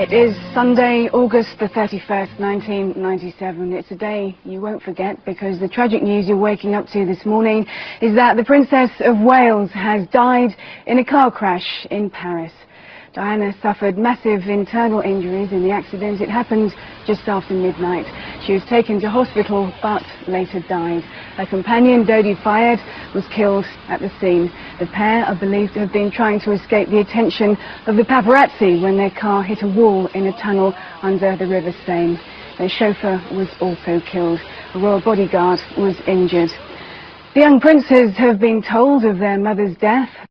It is Sunday, August the 31st, 1997. It's a day you won't forget because the tragic news you're waking up to this morning is that the Princess of Wales has died in a car crash in Paris. Diana suffered massive internal injuries in the accident. It happened just after midnight. She was taken to hospital but later died. Her companion, Dodi Fayed, was killed at the scene. The pair are believed to have been trying to escape the attention of the paparazzi when their car hit a wall in a tunnel under the River Seine. Their chauffeur was also killed. A royal bodyguard was injured. The young princes have been told of their mother's death.